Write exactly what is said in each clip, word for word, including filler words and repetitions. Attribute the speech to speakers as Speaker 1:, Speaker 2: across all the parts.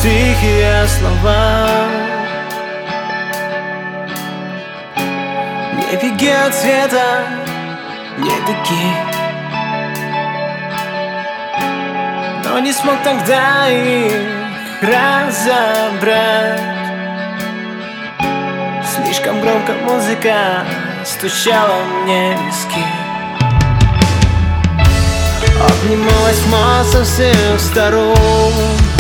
Speaker 1: тихие слова. Не беги от света, не беги. Но не смог тогда их разобрать. Слишком громко музыка стучала мне в виски. Обнималась масса всех сторон.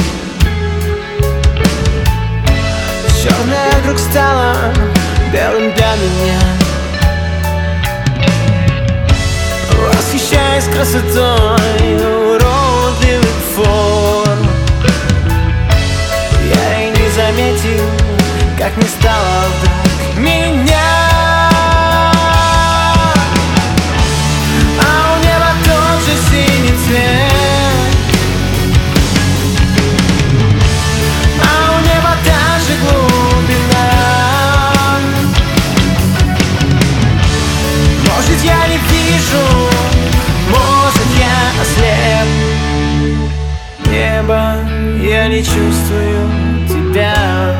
Speaker 1: Черное вдруг стало белым для меня. Восхищаясь красотой уродливых форм, я и не заметил, как не стало вдруг меня. А у неба тот же синий цвет, а у неба та же глубина. Может, я не вижу, может, я ослеп. Небо, я не чувствую тебя.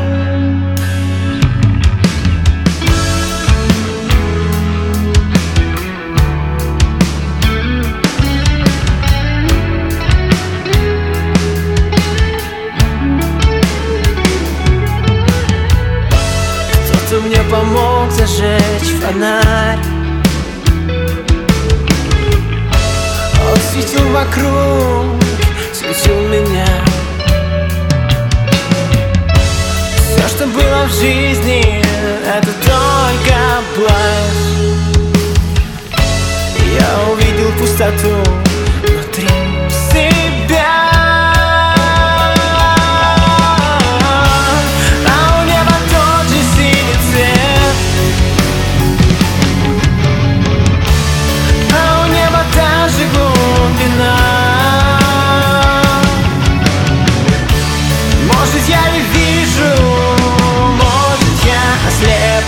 Speaker 1: Кто-то мне помог зажечь фонарь. Он светил вокруг, светил меня. Все, что было в жизни, это только блажь. Я увидел пустоту внутри себя. А у неба тот же синий цвет, а у неба та же глубина. Может, я не вижу, может, я ослеп.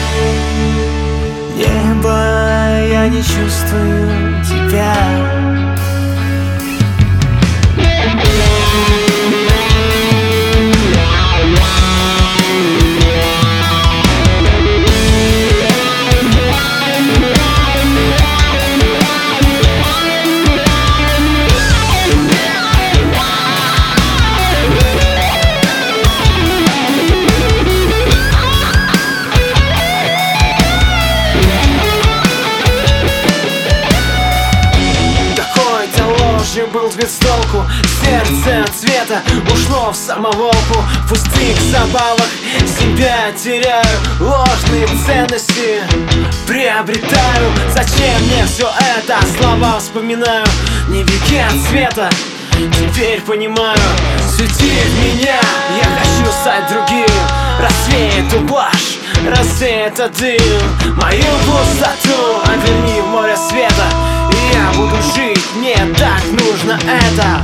Speaker 1: Небо, я не чувствую тебя. Был цвет с толку, сердце цвета ушло в самоволку. В пустых забавах себя теряю, ложные ценности приобретаю. Зачем мне все это? Слова вспоминаю. Не беги от света, теперь понимаю. Свети в меня, я хочу стать другим. Рассвеет эту блажь, рассеет этот дым. Мою пустоту оберни в море света, и я буду жить, мне так нужно это.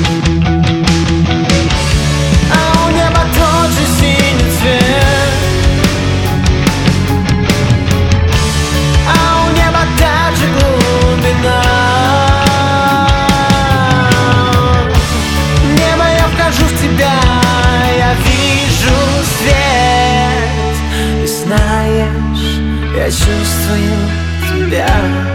Speaker 1: А у неба тот же синий цвет, а у неба та же глубина. Небо, я вхожу в тебя, я вижу свет. И знаешь, я чувствую тебя.